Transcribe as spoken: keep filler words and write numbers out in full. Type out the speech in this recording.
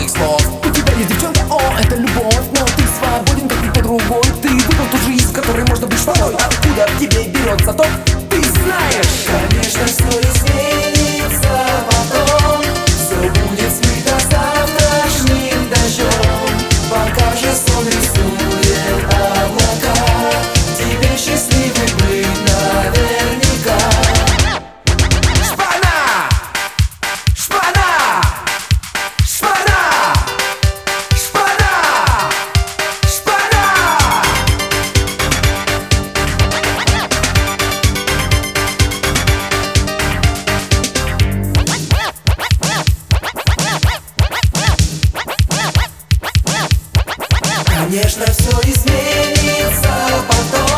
моих слов. У тебя есть девчонка, о, это любовь, но ты свободен, как никто другой. Ты выбрал ту жизнь, в которой можно быть шпаной. Откуда в тебе берется то, ты знаешь. Конечно, все изменится потом, все будет смыто завтрашним дождем. Пока же сон рисует облака, тебе счастливый быть наверняка. Шпана! Шпана! Шпана! Шпана! Шпана! Конечно, все изменится потом.